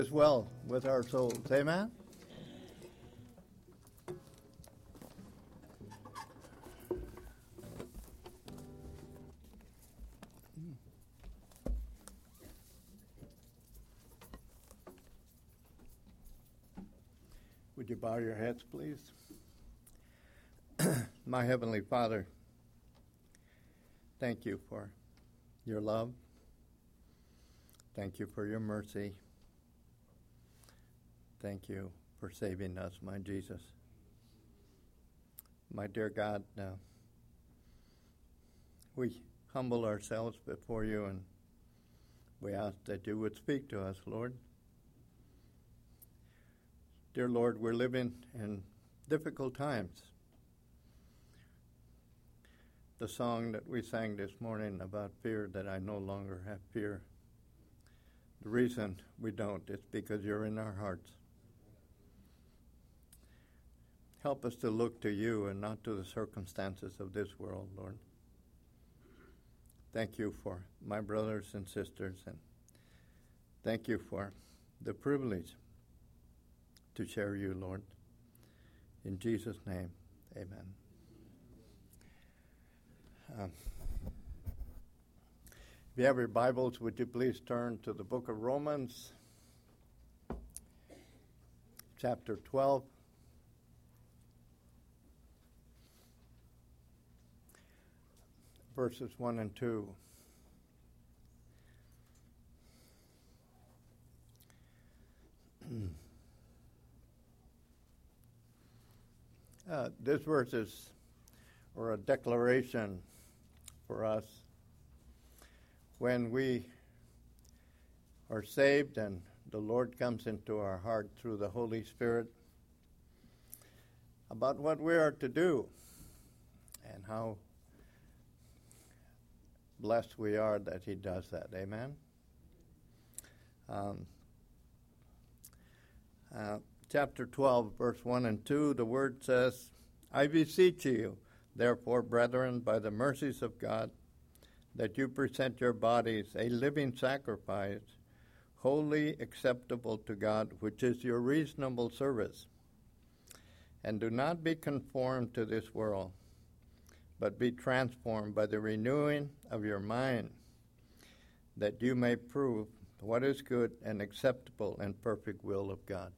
as well with our souls. Amen? Would you bow your heads, please? My Heavenly Father, thank you for your love. Thank you for your mercy. Thank you for saving us, my Jesus. My dear God, we humble ourselves before you and we ask that you would speak to us, Lord. Dear Lord, we're living in difficult times. The song that we sang this morning about fear, that I no longer have fear. The reason we don't is because you're in our hearts. Help us to look to you and not to the circumstances of this world, Lord. Thank you for my brothers and sisters, and thank you for the privilege to share you, Lord. In Jesus' name, amen. If you have your Bibles, would you please turn to the book of Romans, chapter 12. Verses 1 and 2. This verse is a declaration for us. When we are saved and the Lord comes into our heart through the Holy Spirit, about what we are to do and how blessed we are that he does that. Amen? Chapter 12, verse 1 and 2, the word says, I beseech you, therefore, brethren, by the mercies of God, that you present your bodies a living sacrifice, wholly acceptable to God, which is your reasonable service. And do not be conformed to this world, but be transformed by the renewing of your mind, that you may prove what is good and acceptable and perfect will of God.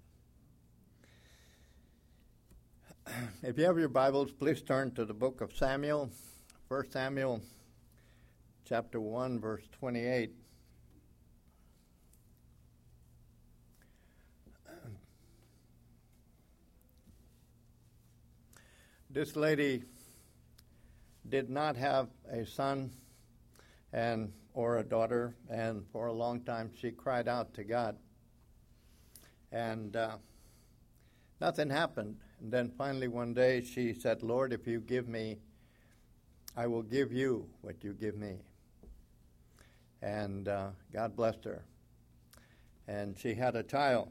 If you have your Bibles, please turn to the book of Samuel, 1 Samuel chapter 1, verse 28. This lady did not have a son or a daughter, and for a long time she cried out to God. And nothing happened. And then finally one day she said, Lord, if you give me, I will give you what you give me. And God blessed her. And she had a child.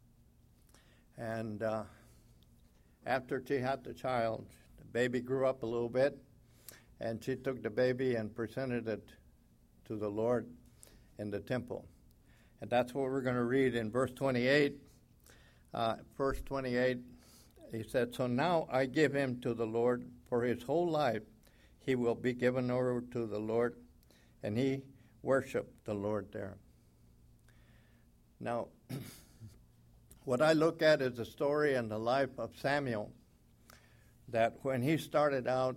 And after she had the child, the baby grew up a little bit, and she took the baby and presented it to the Lord in the temple. And that's what we're going to read in verse 28. Verse 28, he said, so now I give him to the Lord for his whole life. He will be given over to the Lord. And he worshiped the Lord there. Now, what I look at is the story and the life of Samuel, that when he started out,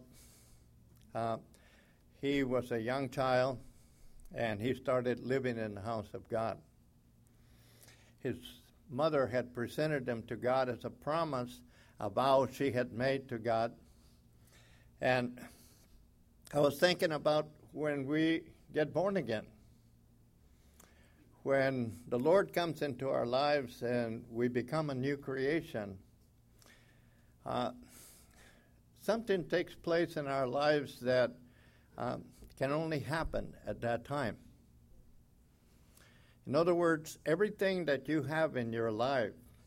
he was a young child, and he started living in the house of God. His mother had presented him to God as a promise, a vow she had made to God. And I was thinking about when we get born again. When the Lord comes into our lives and we become a new creation, something takes place in our lives that can only happen at that time. In other words, everything that you have in your life.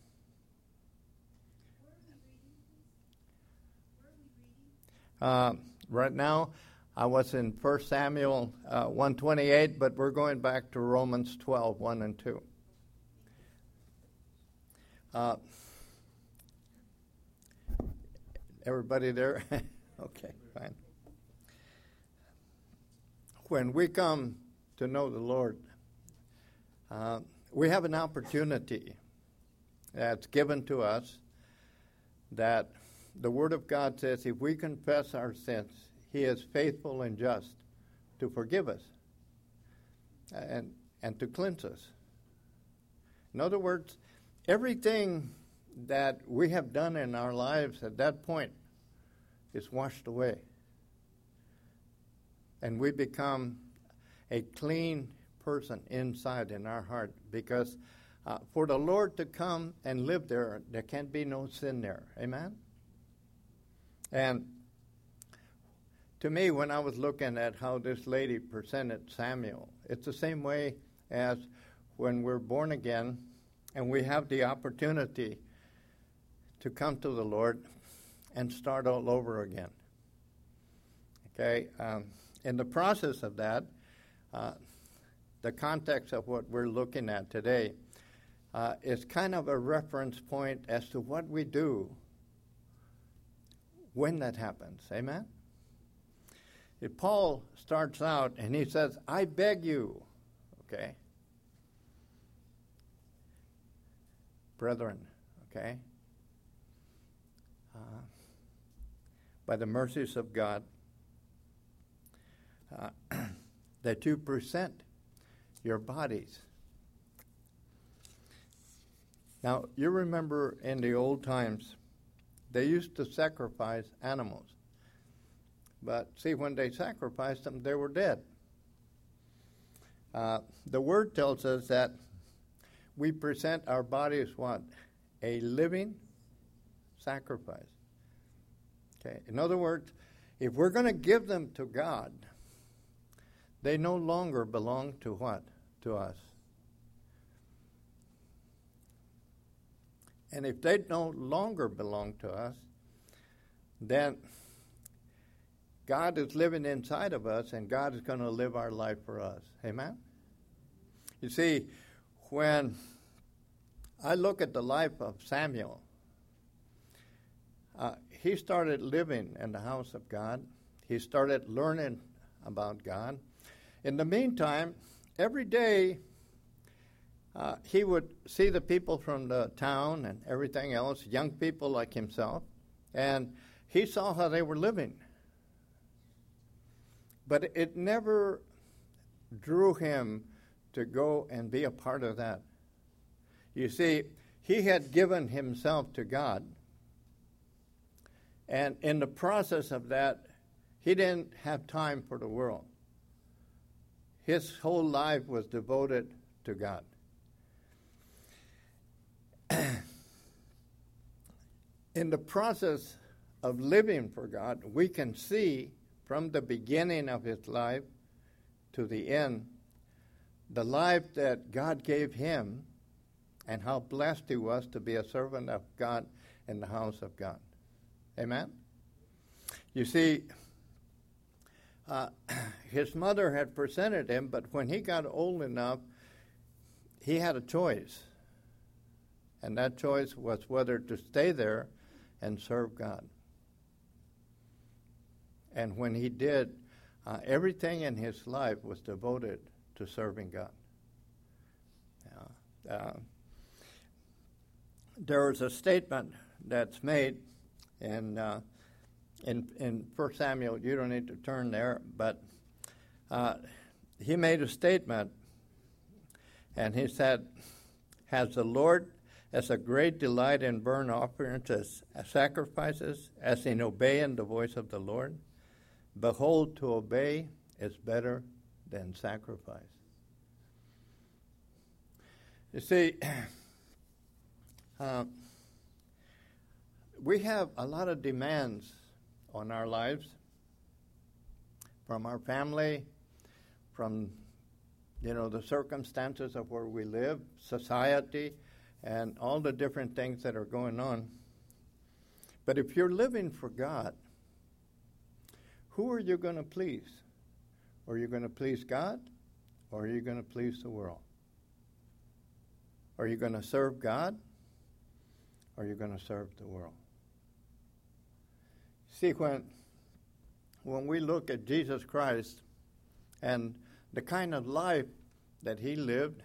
Right now, I was in 1 Samuel 1:28, but we're going back to Romans 12:1 and 2. Uh, everybody there? Okay, fine. When we come to know the Lord, we have an opportunity that's given to us that the Word of God says if we confess our sins, He is faithful and just to forgive us and to cleanse us. In other words, everything that we have done in our lives at that point is washed away. And we become a clean person inside in our heart, because for the Lord to come and live there, there can't be no sin there. Amen? And to me, when I was looking at how this lady presented Samuel, it's the same way as when we're born again and we have the opportunity to come to the Lord and start all over again. Okay? In the process of that, the context of what we're looking at today is kind of a reference point as to what we do when that happens. Amen? If Paul starts out and he says, I beg you, okay, brethren, okay, by the mercies of God, that you present your bodies. Now, you remember in the old times, they used to sacrifice animals. But see, when they sacrificed them, they were dead. The Word tells us that we present our bodies what? A living sacrifice. Okay. In other words, if we're going to give them to God, they no longer belong to what? To us. And if they no longer belong to us, then God is living inside of us, and God is going to live our life for us. Amen? You see, when I look at the life of Samuel, he started living in the house of God. He started learning about God. In the meantime, every day he would see the people from the town and everything else, young people like himself, and he saw how they were living. But it never drew him to go and be a part of that. You see, he had given himself to God. And in the process of that, he didn't have time for the world. His whole life was devoted to God. In the process of living for God, we can see from the beginning of his life to the end, the life that God gave him and how blessed he was to be a servant of God in the house of God. Amen? You see, his mother had presented him, but when he got old enough, he had a choice. And that choice was whether to stay there and serve God. And when he did, everything in his life was devoted to serving God. There is a statement that's made in 1 Samuel. You don't need to turn there, but he made a statement, and he said, "Has the Lord as a great delight in burnt offerings as sacrifices, as in obeying the voice of the Lord? Behold, to obey is better than sacrifice." You see, we have a lot of demands on our lives from our family, from the circumstances of where we live, society, and all the different things that are going on. But if you're living for God, who are you going to please? Are you going to please God, or are you going to please the world? Are you going to serve God, or are you going to serve the world? See, when we look at Jesus Christ and the kind of life that he lived,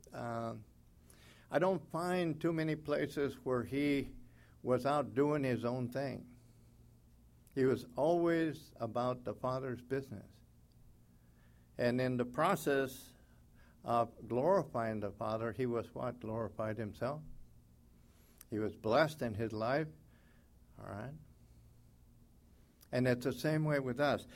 I don't find too many places where he was out doing his own thing. He was always about the Father's business. And in the process of glorifying the Father, he was what? Glorified himself. He was blessed in his life. All right? And it's the same way with us.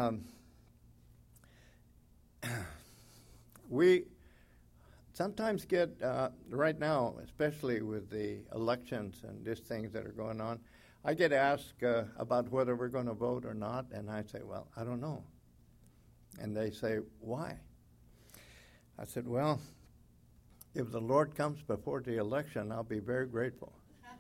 We sometimes get, right now, especially with the elections and these things that are going on, I get asked about whether we're going to vote or not, and I say, well, I don't know. And they say, why? I said, well, if the Lord comes before the election, I'll be very grateful.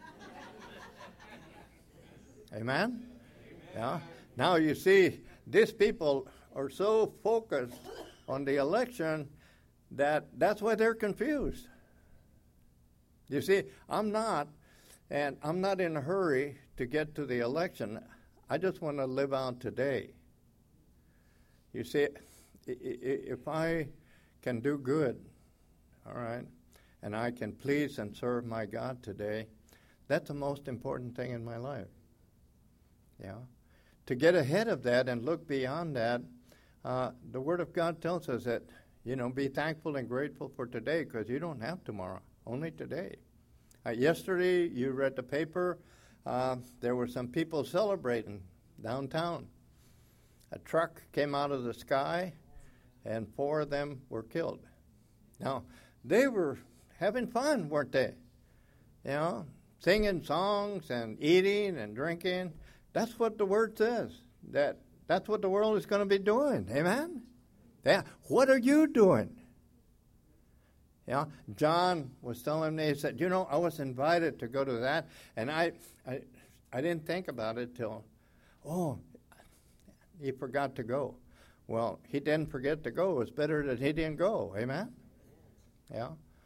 Amen? Yeah. Now you see, these people are so focused on the election that's why they're confused. You see, I'm not, and I'm not in a hurry to get to the election. I just want to live out today. You see, if I can do good, all right, and I can please and serve my God today, that's the most important thing in my life. Yeah. To get ahead of that and look beyond that, the Word of God tells us that, be thankful and grateful for today because you don't have tomorrow, only today. Yesterday, you read the paper, there were some people celebrating downtown. A truck came out of the sky, and 4 of them were killed. Now, they were having fun, weren't they? Singing songs and eating and drinking. That's what the Word says. That's what the world is going to be doing. Amen? Yeah. What are you doing? John was telling me, he said, I was invited to go to that, and I didn't think about it till, he forgot to go. Well, he didn't forget to go. It was better that he didn't go. Amen? Yeah.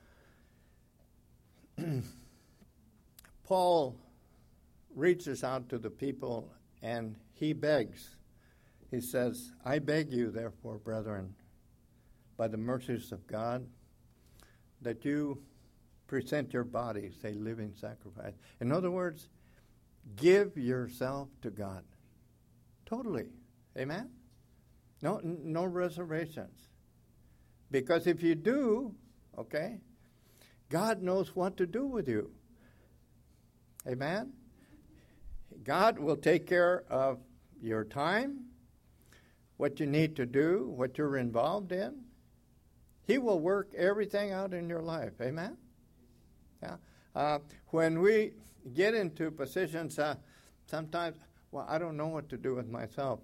Paul reaches out to the people and he begs. He says, I beg you, therefore, brethren, by the mercies of God, that you present your bodies a living sacrifice. In other words, give yourself to God. Totally. Amen? No reservations. Because if you do, okay, God knows what to do with you. Amen? God will take care of your time, what you need to do, what you're involved in. He will work everything out in your life. Amen? Yeah. When we get into positions, sometimes, I don't know what to do with myself.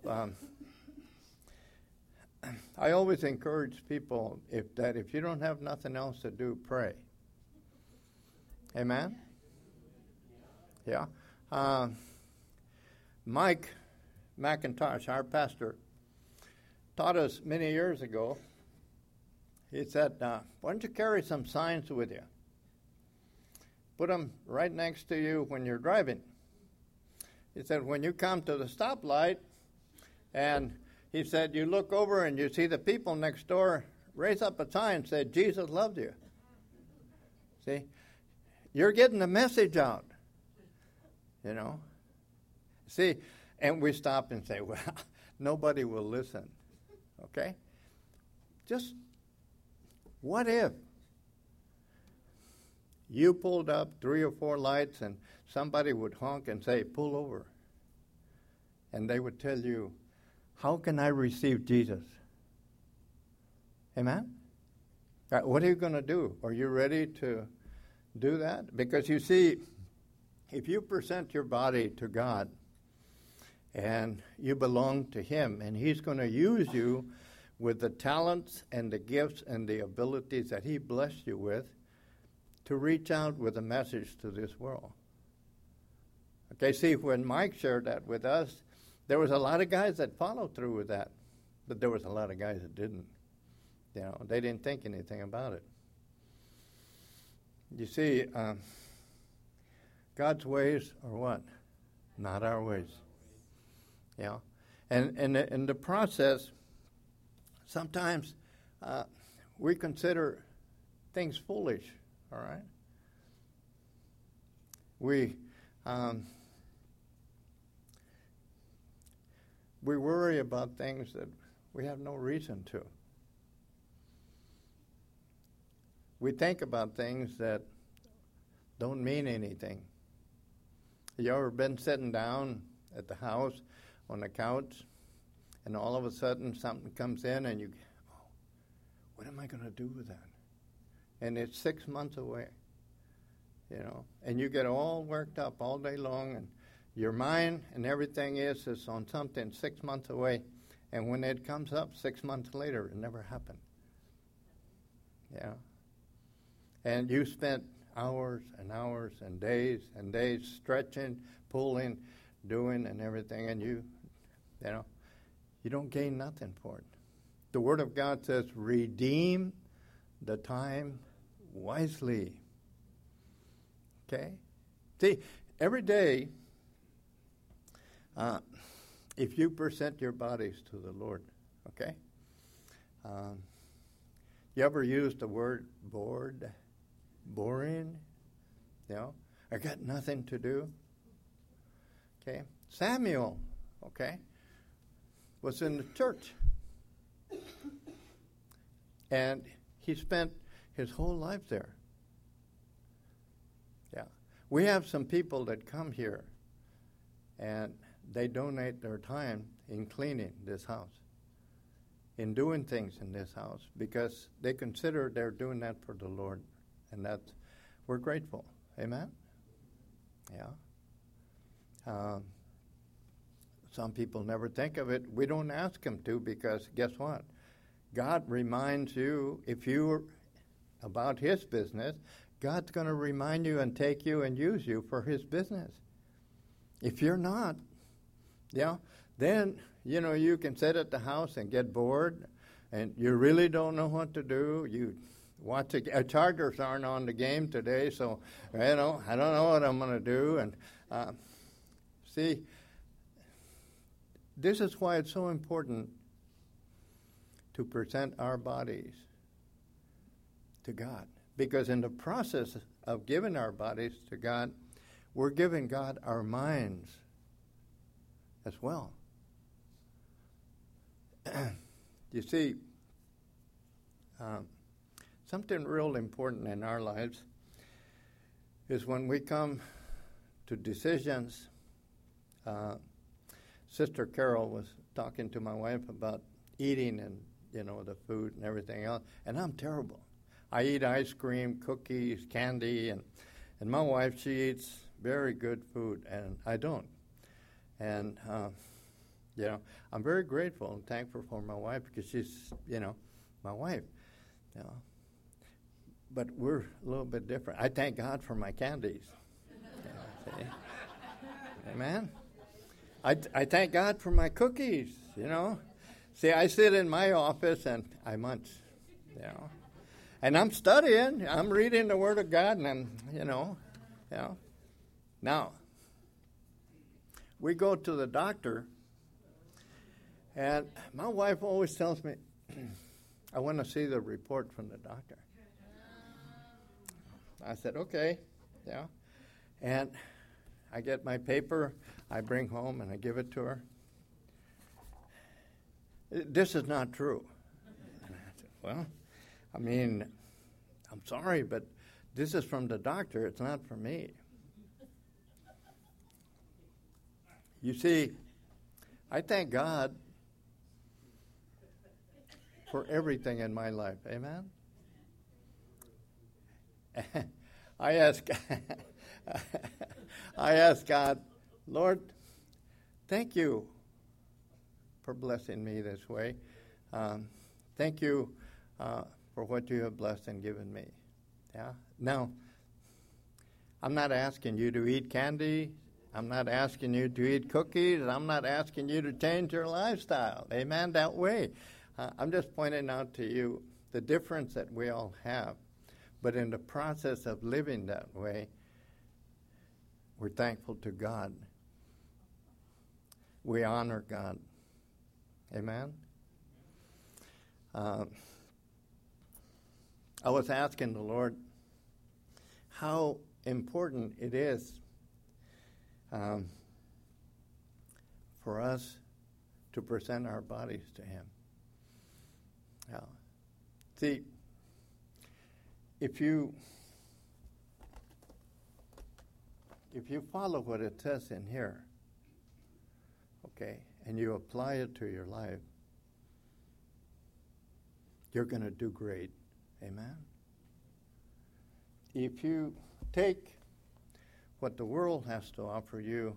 I always encourage people if you don't have nothing else to do, pray. Amen? Yeah. Mike McIntosh, our pastor, taught us many years ago. He said, why don't you carry some signs with you? Put them right next to you when you're driving. He said, when you come to the stoplight, and he said, you look over and you see the people next door, raise up a sign and say, Jesus loved you. See? You're getting the message out. See, and we stop and say, well, nobody will listen. Okay? Just, what if you pulled up 3 or 4 lights and somebody would honk and say, pull over? And they would tell you, how can I receive Jesus? Amen? What are you going to do? Are you ready to do that? Because you see, if you present your body to God and you belong to Him, and He's going to use you with the talents and the gifts and the abilities that He blessed you with to reach out with a message to this world. Okay, see, when Mike shared that with us, there was a lot of guys that followed through with that, but there was a lot of guys that didn't. They didn't think anything about it. You see, God's ways are what? Not our ways. Yeah. And in the process, sometimes we consider things foolish, all right? We worry about things that we have no reason to. We think about things that don't mean anything. You ever been sitting down at the house on the couch, and all of a sudden something comes in and you, oh, what am I going to do with that? And it's 6 months away, you know, and you get all worked up all day long, and your mind and everything is on something 6 months away, and when it comes up 6 months later, it never happened. Yeah. And you spent hours and hours and days stretching, pulling, doing, and everything, and you don't gain nothing for it. The Word of God says, redeem the time wisely. Okay? See, every day, if you present your bodies to the Lord, okay? You ever used the word bored? Boring? You know? I got nothing to do? Okay? Samuel, okay, was in the church. And he spent his whole life there. Yeah. We have some people that come here and they donate their time in cleaning this house, in doing things in this house, because they consider they're doing that for the Lord. And we're grateful. Amen? Yeah. Some people never think of it. We don't ask them to, because guess what? God reminds you, if you're about His business, God's going to remind you and take you and use you for His business. If you're not, yeah, then, you know, you can sit at the house and get bored, and you really don't know what to do. You watch Chargers aren't on the game today, so, you know, I don't know what I'm going to do. And see, this is why it's so important to present our bodies to God. Because in the process of giving our bodies to God, we're giving God our minds as well. You see, something real important in our lives is when we come to decisions. Sister Carol was talking to my wife about eating and, you know, the food and everything else, and I'm terrible. I eat ice cream, cookies, candy, and my wife, she eats very good food, and I don't. And, you know, I'm very grateful and thankful for my wife, because she's, you know, my wife, you know. But we're a little bit different. I thank God for my candies. You know, see? Amen? I thank God for my cookies, you know. See, I sit in my office and I munch, you know. And I'm studying. I'm reading the Word of God, and I'm, you know. Now, we go to the doctor, and my wife always tells me, I want to see the report from the doctor. I said, okay, yeah. And I get my paper, I bring home, and I give it to her. This is not true. And I said, well, I mean, I'm sorry, but this is from the doctor. It's not from me. You see, I thank God for everything in my life. Amen? I ask God, Lord, thank you for blessing me this way. Thank you for what you have blessed and given me. Yeah. Now, I'm not asking you to eat candy. I'm not asking you to eat cookies. I'm not asking you to change your lifestyle. Amen, that way. I'm just pointing out to you the difference that we all have. But in the process of living that way, We're thankful to God. We honor God. Amen? I was asking the Lord how important it is for us to present our bodies to Him. See, if you follow what it says in here, okay, and you apply it to your life, you're going to do great. Amen? If you take what the world has to offer you,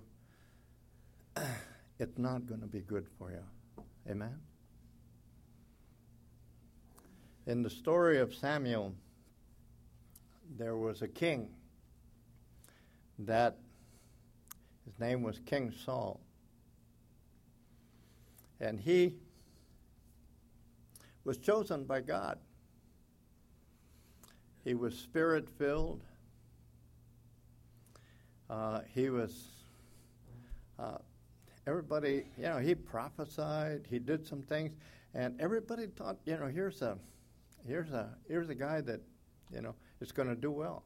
it's not going to be good for you. Amen? In the story of Samuel, there was a king that his name was King Saul. And he was chosen by God. He was Spirit-filled. He was, everybody, he prophesied. He did some things. And everybody thought, here's a guy that, is going to do well.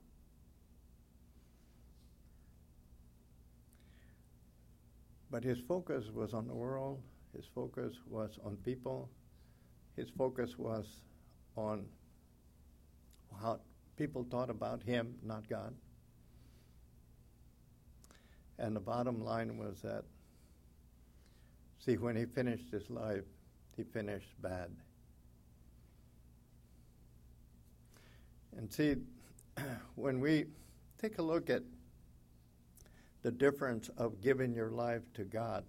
But his focus was on the world. His focus was on people. His focus was on how people thought about him, not God. And the bottom line was that, see, when he finished his life, he finished bad. And see, when we take a look at the difference of giving your life to God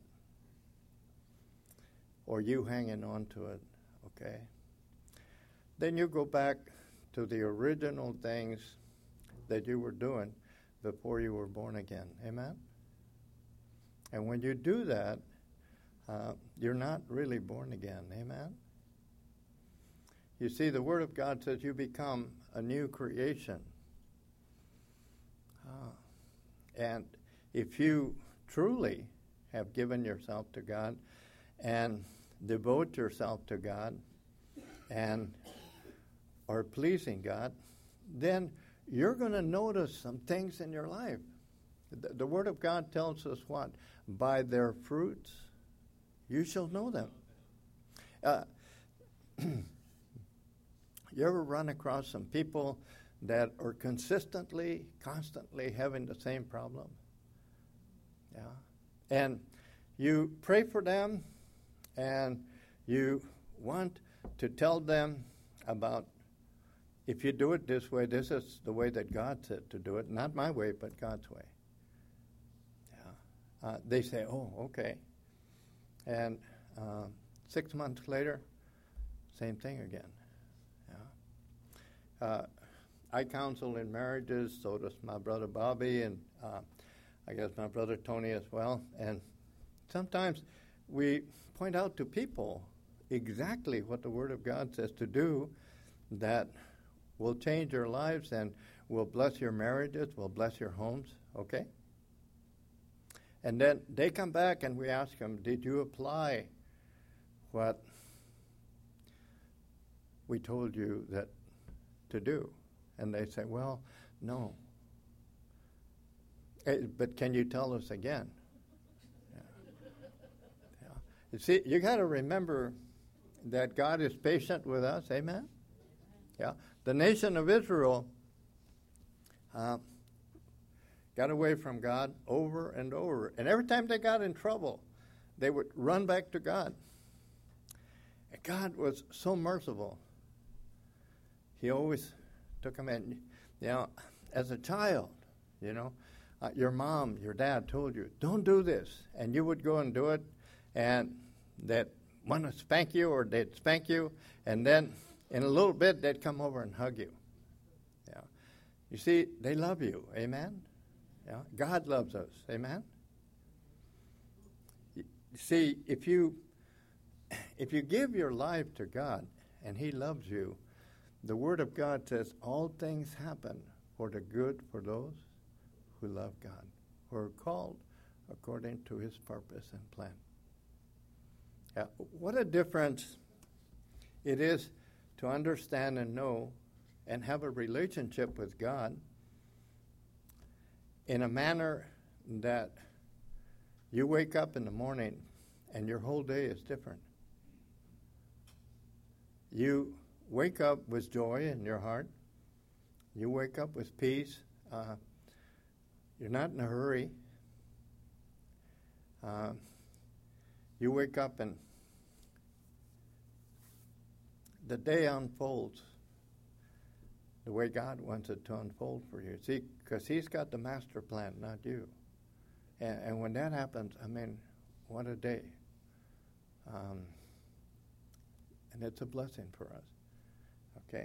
or you hanging on to it, okay, then you go back to the original things that you were doing before you were born again. Amen? And when you do that, you're not really born again. Amen? You see, the Word of God says you become a new creation. And if you truly have given yourself to God and devote yourself to God and are pleasing God, then you're going to notice some things in your life. The Word of God tells us what? By their fruits you shall know them. You ever run across some people that are constantly having the same problem? Yeah. And you pray for them and you want to tell them about, if you do it this way, this is the way that God said to do it. Not my way, but God's way. Yeah. They say, oh, okay. And 6 months later, same thing again. Yeah. I counsel in marriages, so does my brother Bobby, and I guess my brother Tony as well. And sometimes we point out to people exactly what the Word of God says to do that will change your lives and will bless your marriages, will bless your homes, okay? And then they come back and we ask them, did you apply what we told you that to do? And they say, well, no. But can you tell us again? Yeah. Yeah. You see, you got to remember that God is patient with us. Amen? Yeah. The nation of Israel got away from God over and over. And every time they got in trouble, they would run back to God. And God was so merciful. He always took them in. As a child, your mom, your dad told you, don't do this. And you would go and do it, and they'd want to spank you, or they'd spank you, and then in a little bit, they'd come over and hug you. Yeah. You see, they love you. Amen? Yeah. God loves us. Amen? You see, if you give your life to God and He loves you, the Word of God says all things happen for the good for those who love God. who are called according to his purpose and plan. What a difference it is to understand and know and have a relationship with God in a manner that you wake up in the morning and your whole day is different. You wake up with joy in your heart. You wake up with peace. You're not in a hurry. You wake up and the day unfolds the way God wants it to unfold for you. See, because he's got the master plan, not you. And when that happens, I mean, what a day. And it's a blessing for us. Okay?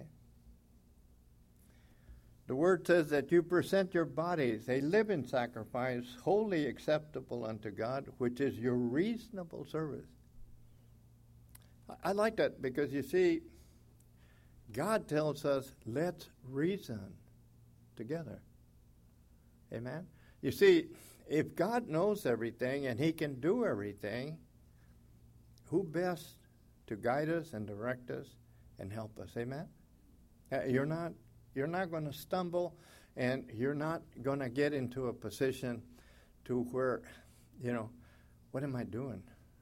The word says that you present your bodies a living sacrifice, wholly acceptable unto God, which is your reasonable service. I like that because, you see, God tells us, let's reason together. Amen? You see, if God knows everything and he can do everything, who best to guide us and direct us and help us? Amen? You're not going to stumble, and you're not going to get into a position to where, what am I doing?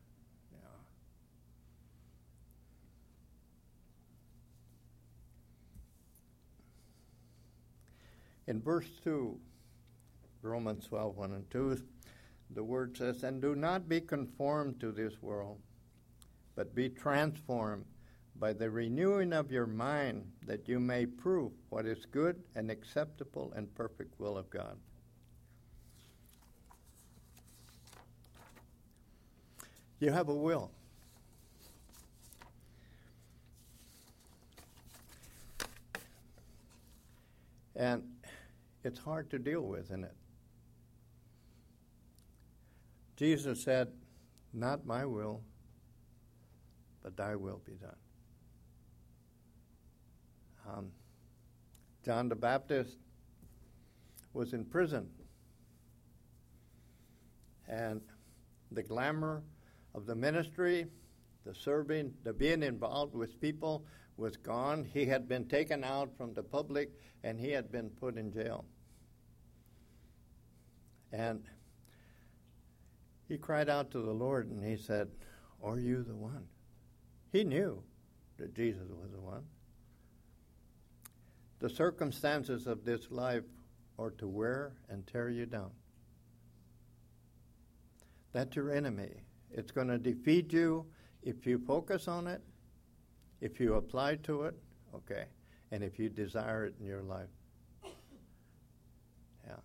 In verse 2, Romans 12, 1 and 2, the word says, and do not be conformed to this world, but be transformed by the renewing of your mind, that you may prove what is good and acceptable and perfect will of God. You have a will. And it's hard to deal with, isn't it? Jesus said, not my will, but thy will be done. John the Baptist was in prison, and the glamour of the ministry, the serving, the being involved with people was gone. He had been taken out from the public, and he had been put in jail. And he cried out to the Lord, and he said, are you the one? He knew that Jesus was the one. The circumstances of this life are to wear and tear you down. That's your enemy. It's going to defeat you if you focus on it, if you apply to it, okay, and if you desire it in your life. Yeah.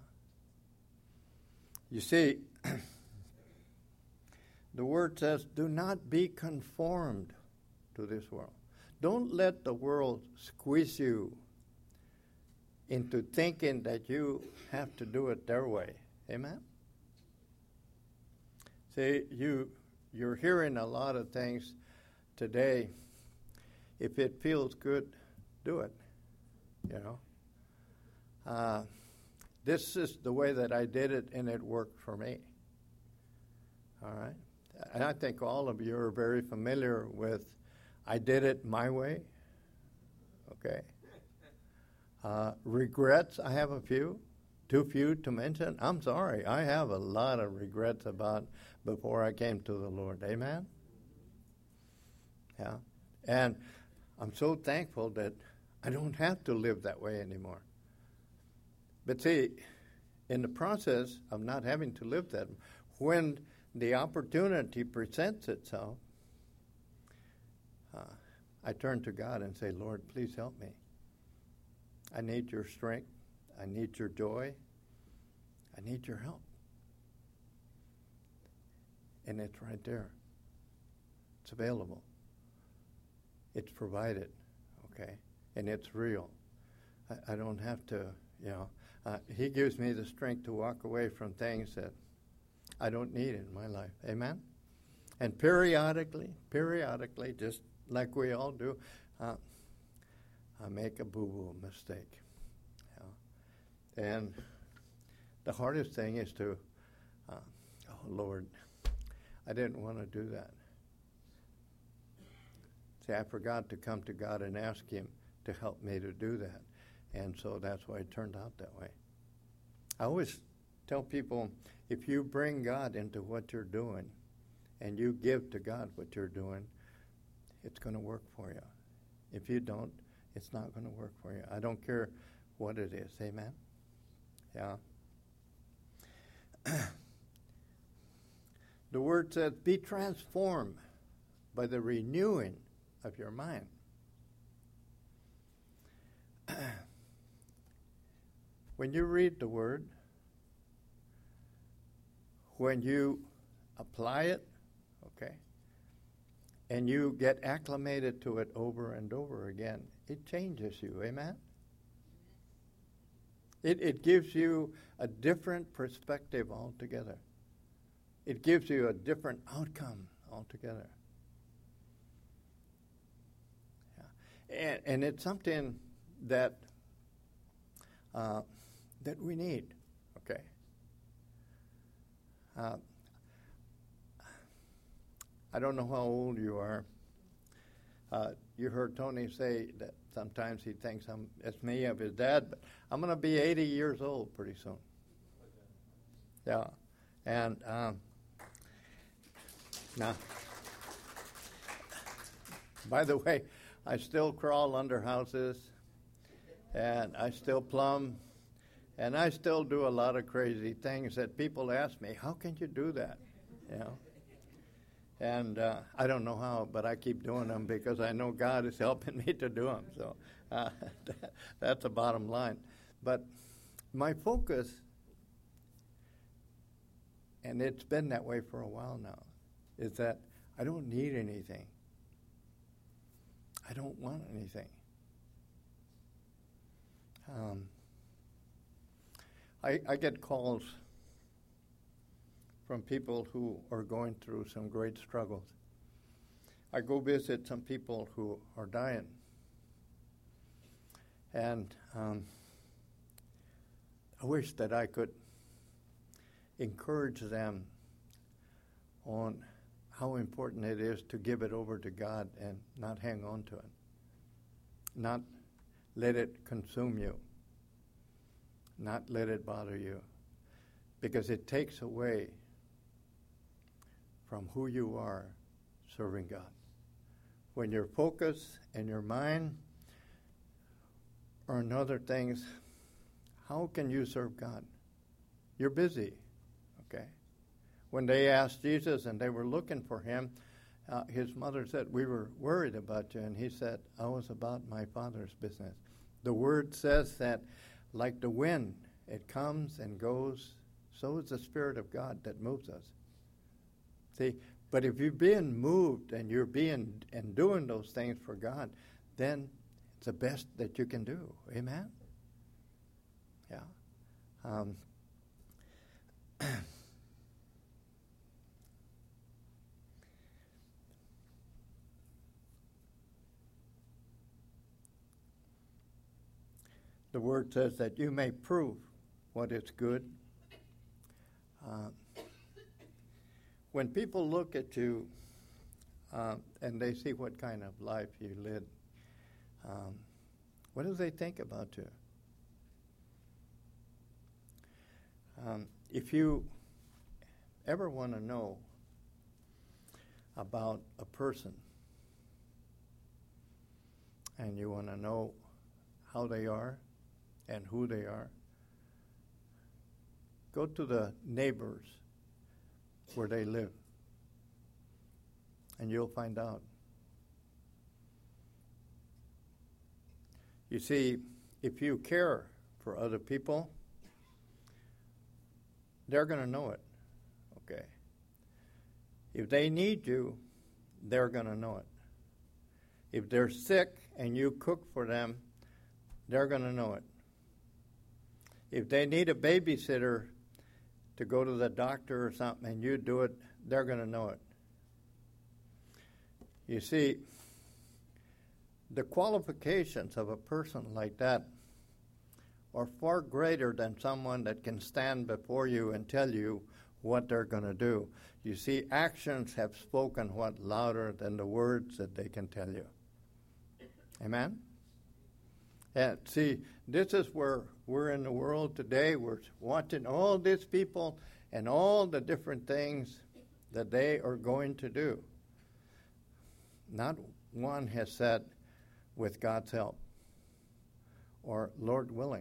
You see, the word says, do not be conformed to this world. Don't let the world squeeze you into thinking that you have to do it their way. Amen? See, you're hearing a lot of things today. If it feels good, do it. This is the way that I did it, and it worked for me. All right? And I think all of you are very familiar with, I did it my way. Okay? Regrets, I have a few. Too few to mention. I'm sorry. I have a lot of regrets about before I came to the Lord. Amen? Yeah. And I'm so thankful that I don't have to live that way anymore. But see, in the process of not having to live that, when the opportunity presents itself, I turn to God and say, Lord, please help me. I need your strength. I need your joy. I need your help. And it's right there. It's available. It's provided, okay? And it's real. I don't have to, he gives me the strength to walk away from things that I don't need in my life. Amen? And periodically, just like we all do, I make a boo-boo mistake. And the hardest thing is to Oh, Lord, I didn't want to do that. See, I forgot to come to God and ask Him to help me to do that. And so that's why it turned out that way. I always tell people, if you bring God into what you're doing and you give to God what you're doing, it's going to work for you. If you don't, it's not going to work for you. I don't care what it is. Amen? Yeah. The Word says, be transformed by the renewing of your mind. When you read the Word, when you apply it, okay, and you get acclimated to it over and over again, it changes you. Amen? It gives you a different perspective altogether. It gives you a different outcome altogether. Yeah. And it's something that that we need, okay? I don't know how old you are. You heard Tony say that sometimes he thinks it's me of his dad, but I'm going to be 80 years old pretty soon. Yeah. And now, by the way, I still crawl under houses, and I still plumb, and I still do a lot of crazy things that people ask me, how can you do that? You know? And I don't know how, but I keep doing them because I know God is helping me to do them. So that's the bottom line. But my focus, and it's been that way for a while now, is that I don't need anything. I don't want anything. I get calls from people who are going through some great struggles. I go visit some people who are dying. And I wish that I could encourage them on how important it is to give it over to God and not hang on to it. Not let it consume you. Not let it bother you. Because it takes away from who you are serving God. When your focus and your mind are on other things, how can you serve God? You're busy, okay? When they asked Jesus and they were looking for him, his mother said, we were worried about you. And he said, I was about my Father's business. The Word says that like the wind, it comes and goes, so is the Spirit of God that moves us. See, but if you're being moved and you're being and doing those things for God, then it's the best that you can do. Amen? Yeah. The Word says that you may prove what is good. When people look at you and they see what kind of life you live, what do they think about you? If you ever want to know about a person and you want to know how they are and who they are, go to the neighbors where they live, and you'll find out. You see, if you care for other people, they're going to know it, okay? If they need you, they're going to know it. If they're sick and you cook for them, they're going to know it. If they need a babysitter to go to the doctor or something and you do it, they're going to know it. You see, the qualifications of a person like that are far greater than someone that can stand before you and tell you what they're going to do. You see, actions have spoken what louder than the words that they can tell you. Amen? And see, this is where we're in the world today. We're watching all these people and all the different things that they are going to do. Not one has said, with God's help, or Lord willing.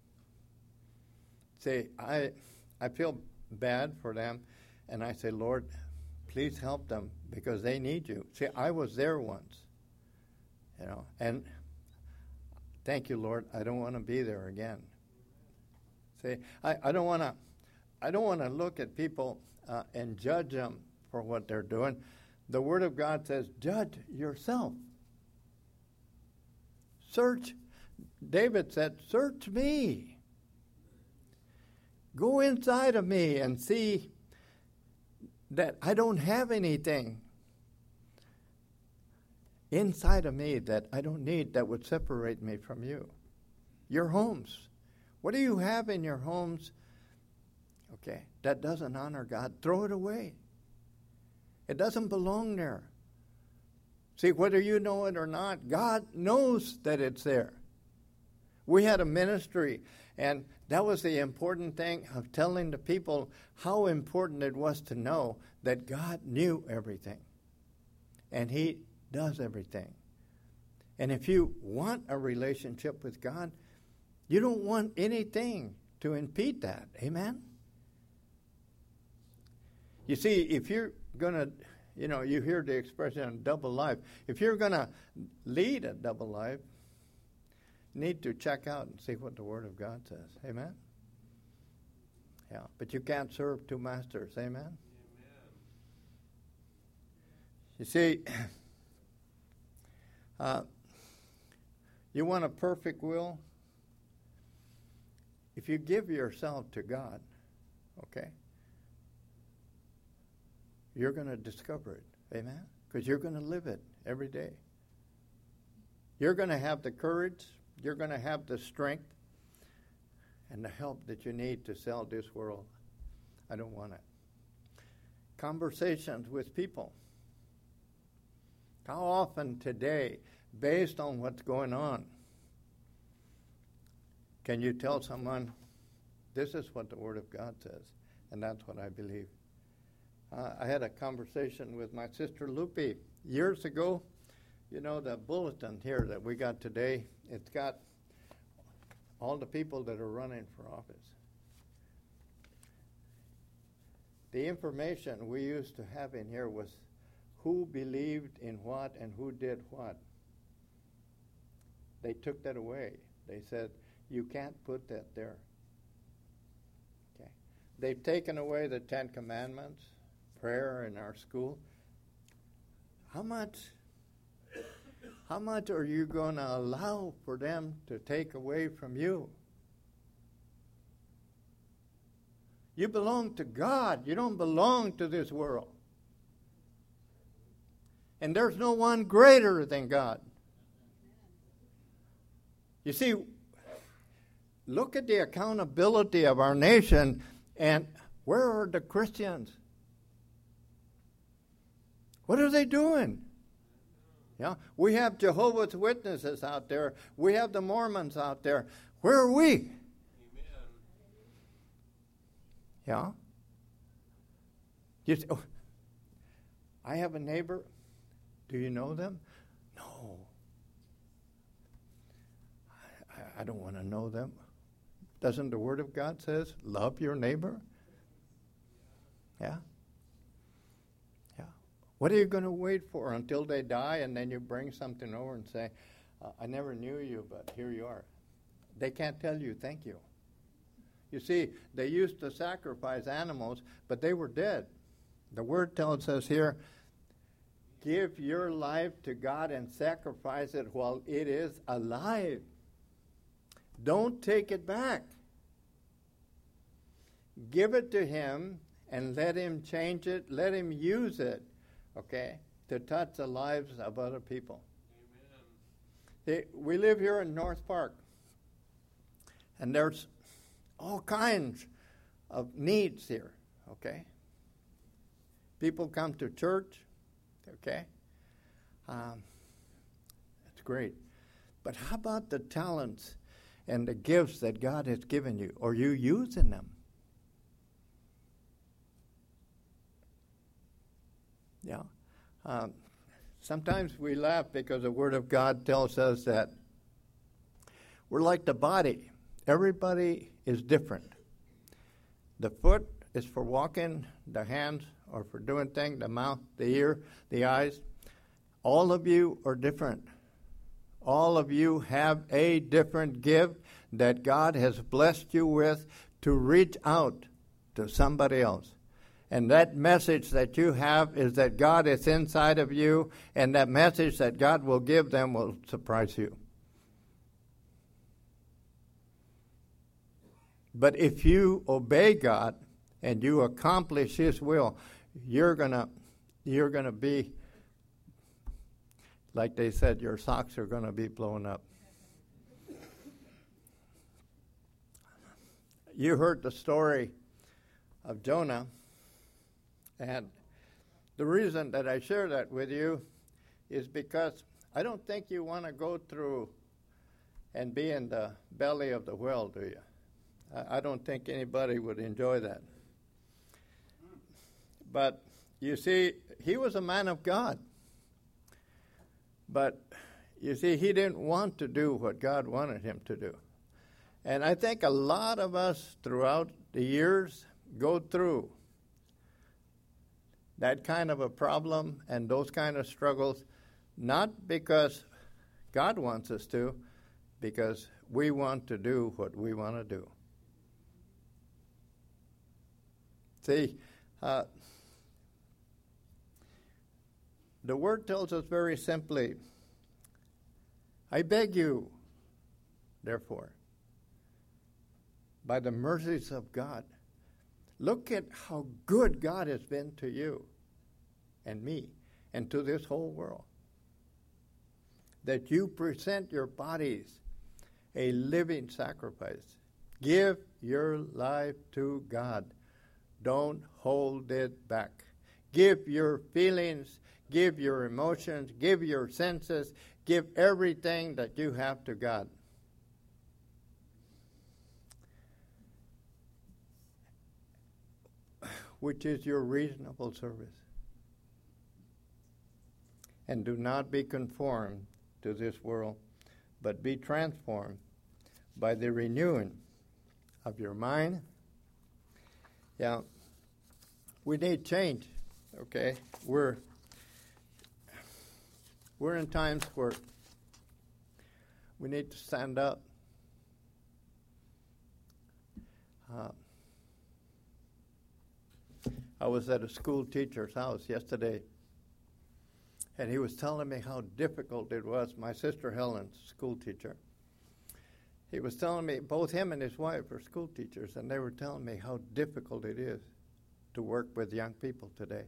See, I feel bad for them, and I say, Lord, please help them because they need you. See, I was there once, and thank you, Lord. I don't want to be there again. See, I don't want to look at people and judge them for what they're doing. The Word of God says, judge yourself. Search. David said, search me. Go inside of me and see that I don't have anything inside of me that I don't need that would separate me from you. Your homes. What do you have in your homes, that doesn't honor God? Throw it away. It doesn't belong there. See, whether you know it or not, God knows that it's there. We had a ministry, and that was the important thing of telling the people how important it was to know that God knew everything. And He does everything. And if you want a relationship with God, you don't want anything to impede that. Amen? You see, if you're going to, you hear the expression double life. If you're going to lead a double life, you need to check out and see what the Word of God says. Amen? Yeah, but you can't serve two masters. Amen? Amen. You see, you want a perfect will? If you give yourself to God, you're going to discover it. Amen? Because you're going to live it every day. You're going to have the courage, you're going to have the strength, and the help that you need to sell this world. I don't want it. Conversations with people. How often today, based on what's going on, can you tell someone, this is what the Word of God says, and that's what I believe? I had a conversation with my sister Lupe years ago. The bulletin here that we got today, it's got all the people that are running for office. The information we used to have in here was who believed in what and who did what. They took that away. They said, you can't put that there. They've taken away the 10 Commandments, prayer in our school. How much are you going to allow for them to take away from you? You belong to God. You don't belong to this world. And there's no one greater than God. You see, look at the accountability of our nation, and where are the Christians? What are they doing? Yeah, we have Jehovah's Witnesses out there. We have the Mormons out there. Where are we? Amen. Yeah. You say, I have a neighbor. Do you know them? No. I don't want to know them. Doesn't the Word of God says, love your neighbor? Yeah. What are you going to wait for until they die and then you bring something over and say, I never knew you, but here you are? They can't tell you thank you. You see, they used to sacrifice animals, but they were dead. The Word tells us here, give your life to God and sacrifice it while it is alive. Don't take it back. Give it to Him and let Him change it, let Him use it. To touch the lives of other people. Amen. We live here in North Park, and there's all kinds of needs here. okay? People come to church, okay? That's great. But how about the talents and the gifts that God has given you? Are you using them? Yeah. Sometimes we laugh because the Word of God tells us that we're like the body. Everybody is different. The foot is for walking, the hands are for doing things, the mouth, the ear, the eyes. All of you are different. All of you have a different gift that God has blessed you with to reach out to somebody else. And that message that you have is that God is inside of you, and that message that God will give them will surprise you. But if you obey God and you accomplish His will, you're gonna be, like they said, your socks are gonna be blown up. You heard the story of Jonah, and the reason that I share that with you is because I don't think you want to go through and be in the belly of the whale, do you? I don't think anybody would enjoy that. But you see, he was a man of God. But you see, he didn't want to do what God wanted him to do. And I think a lot of us throughout the years go through that kind of a problem and those kind of struggles, not because God wants us to, because we want to do what we want to do. See, the Word tells us very simply, I beg you, therefore, by the mercies of God, look at how good God has been to you and me and to this whole world, that you present your bodies a living sacrifice. Give your life to God. Don't hold it back. Give your feelings, give your emotions, give your senses, give everything that you have to God. Which is your reasonable service. And do not be conformed to this world, but be transformed by the renewing of your mind. Yeah, we need change, okay? We're in times where we need to stand up. I was at a school teacher's house yesterday, and he was telling me how difficult it was. My sister Helen's school teacher. He was telling me, both him and his wife are school teachers, and they were telling me how difficult it is to work with young people today.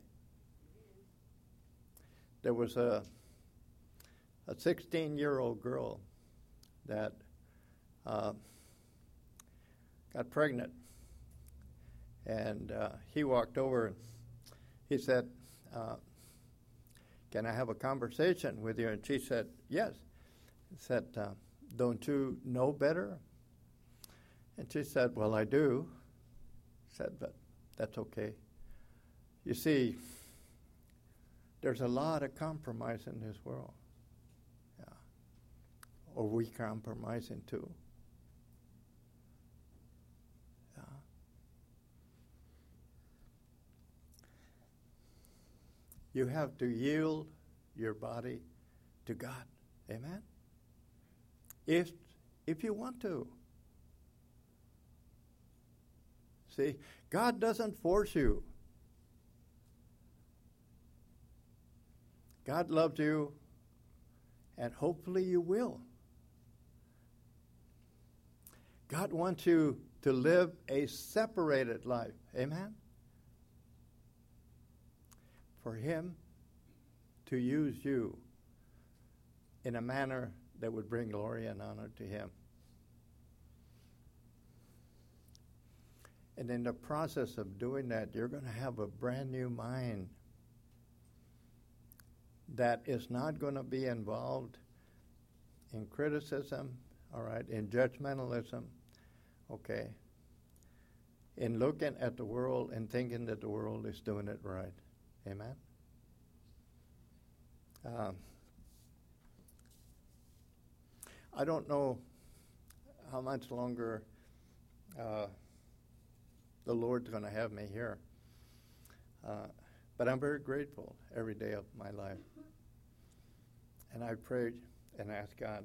There was a 16-year-old girl that got pregnant. And he walked over and he said, can I have a conversation with you? And she said, yes. He said, don't you know better? And she said, well, I do. He said, but that's okay. You see, there's a lot of compromise in this world. Yeah. Are we compromising too? You have to yield your body to God. Amen? If you want to. See, God doesn't force you. God loves you, and hopefully you will. God wants you to live a separated life. Amen? For Him to use you in a manner that would bring glory and honor to Him. And in the process of doing that, you're going to have a brand new mind that is not going to be involved in criticism, all right, in judgmentalism, okay, in looking at the world and thinking that the world is doing it right. Amen? I don't know how much longer the Lord's going to have me here. But I'm very grateful every day of my life. And I prayed and asked God,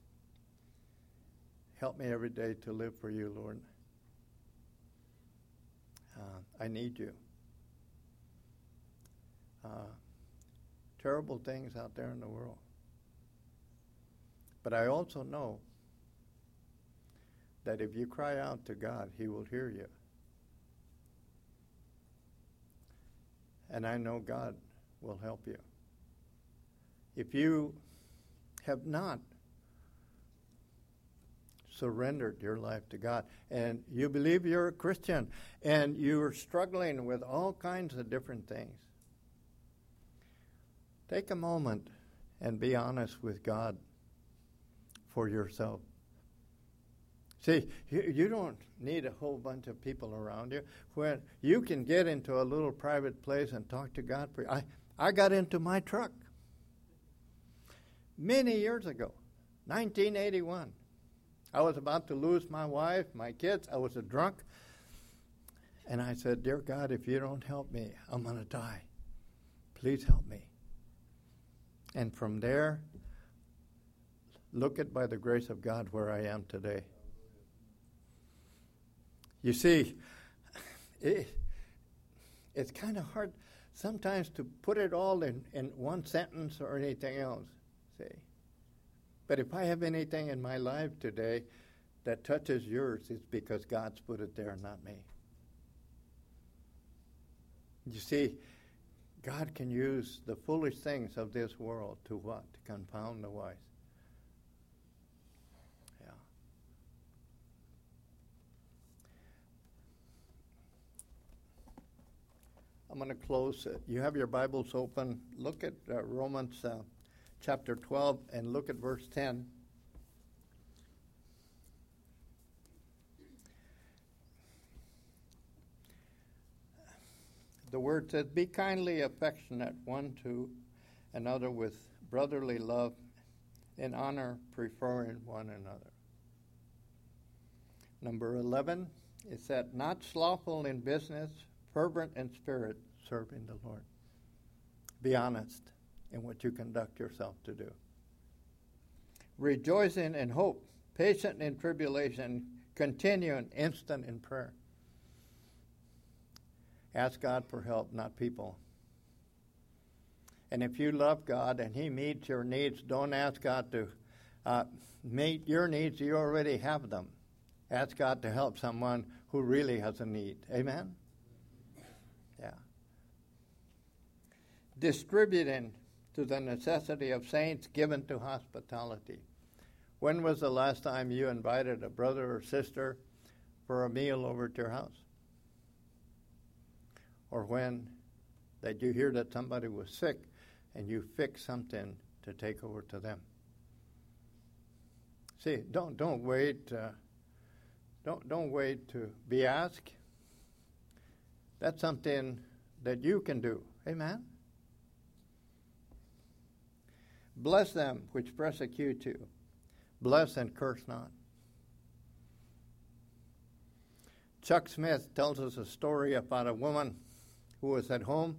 help me every day to live for you, Lord. I need you. Terrible things out there in the world. But I also know that if you cry out to God, He will hear you. And I know God will help you. If you have not surrendered your life to God, and you believe you're a Christian, and you're struggling with all kinds of different things, take a moment and be honest with God for yourself. See, you don't need a whole bunch of people around you. When you can get into a little private place and talk to God. I got into my truck many years ago, 1981. I was about to lose my wife, my kids. I was a drunk. And I said, dear God, if you don't help me, I'm going to die. Please help me. And from there, look at by the grace of God where I am today. You see, it's kind of hard sometimes to put it all in one sentence or anything else, see. But if I have anything in my life today that touches yours, it's because God's put it there, not me. You see, God can use the foolish things of this world to what? To confound the wise. Yeah. I'm going to close it. You have your Bibles open. Look at Romans chapter 12 and look at verse 10. The word says, be kindly affectionate one to another with brotherly love, in honor preferring one another. Number 11, it said, not slothful in business, fervent in spirit, serving the Lord. Be honest in what you conduct yourself to do. Rejoicing in hope, patient in tribulation, continuing instant in prayer. Ask God for help, not people. And if you love God and He meets your needs, don't ask God to meet your needs. You already have them. Ask God to help someone who really has a need. Amen? Yeah. Distributing to the necessity of saints, given to hospitality. When was the last time you invited a brother or sister for a meal over at your house? Or when that you hear that somebody was sick and you fix something to take over to them. See, don't wait. Don't wait to be asked. That's something that you can do. Amen. Bless them which persecute you. Bless and curse not. Chuck Smith tells us a story about a woman who was at home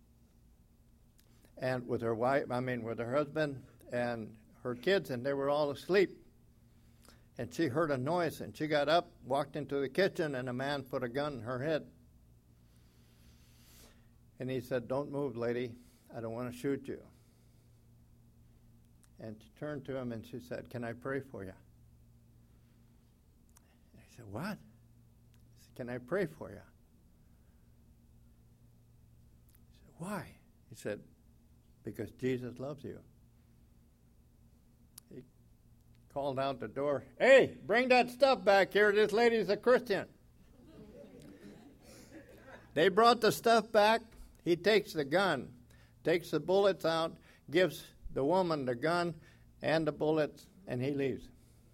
and with her with her husband and her kids, and they were all asleep. And she heard a noise, and she got up, walked into the kitchen, and a man put a gun in her head. And he said, don't move, lady. I don't want to shoot you. And she turned to him and she said, can I pray for you? And he said, what? He said, can I pray for you? He said, why? He said, because Jesus loves you. He called out the door, hey, bring that stuff back here. This lady's a Christian. They brought the stuff back. He takes the gun, takes the bullets out, gives the woman the gun and the bullets, and he leaves.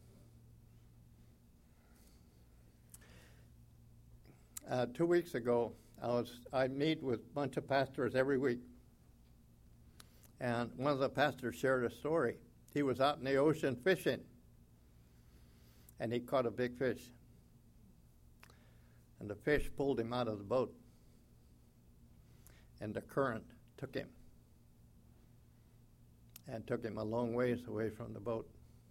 Two weeks ago, I meet with a bunch of pastors every week. And one of the pastors shared a story. He was out in the ocean fishing, and he caught a big fish. And the fish pulled him out of the boat, and the current took him a long ways away from the boat.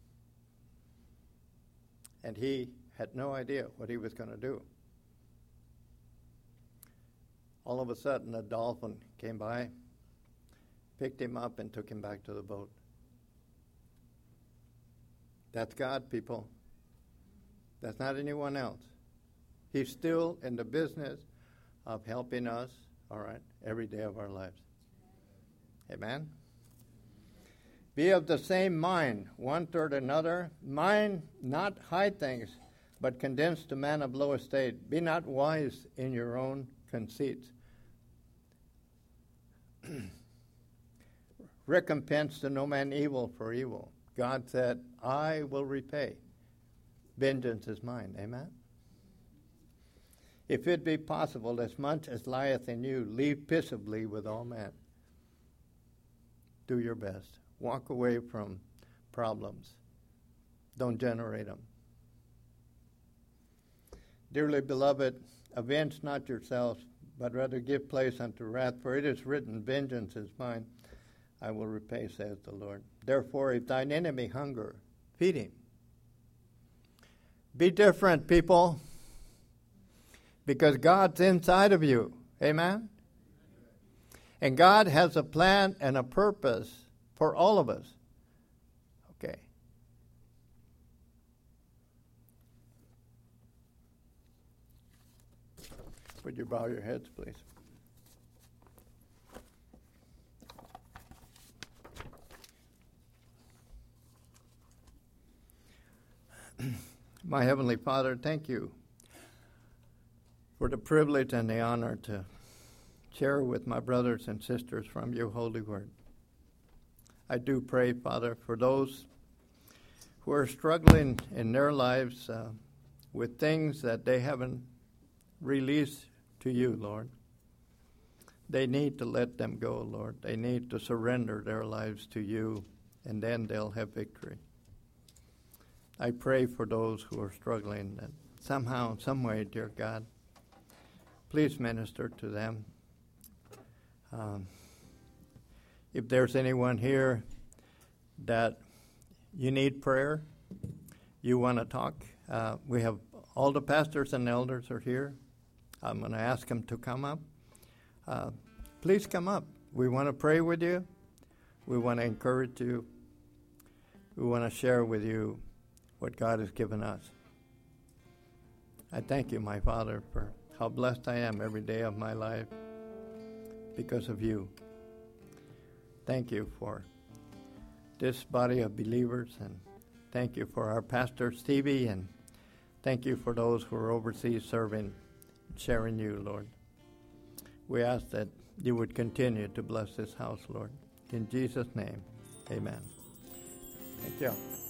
And he had no idea what he was going to do. All of a sudden, a dolphin came by, picked him up, and took him back to the boat. That's God, people. That's not anyone else. He's still in the business of helping us, all right, every day of our lives. Amen? Be of the same mind, one toward another. Mind not high things, but condense to man of low estate. Be not wise in your own conceits. Recompense to no man evil for evil. God said, I will repay. Vengeance is mine. Amen? If it be possible, as much as lieth in you, live peaceably with all men. Do your best. Walk away from problems. Don't generate them. Dearly beloved, avenge not yourselves, but rather give place unto wrath, for it is written, vengeance is mine, I will repay, saith the Lord. Therefore, if thine enemy hunger, feed him. Be different, people, because God's inside of you. Amen? And God has a plan and a purpose for all of us. Okay. Would you bow your heads, please? My Heavenly Father, thank you for the privilege and the honor to share with my brothers and sisters from your holy word. I do pray, Father, for those who are struggling in their lives with things that they haven't released to you, Lord. They need to let them go, Lord. They need to surrender their lives to you, and then they'll have victory. I pray for those who are struggling that somehow, some way, dear God, please minister to them. If there's anyone here that you need prayer, you want to talk, we have all the pastors and elders are here. I'm going to ask them to come up. Please come up. We want to pray with you. We want to encourage you. We want to share with you what God has given us. I thank you, my Father, for how blessed I am every day of my life because of you. Thank you for this body of believers, and thank you for our pastor, Stevie, and thank you for those who are overseas serving, sharing you, Lord. We ask that you would continue to bless this house, Lord. In Jesus' name, amen. Thank you.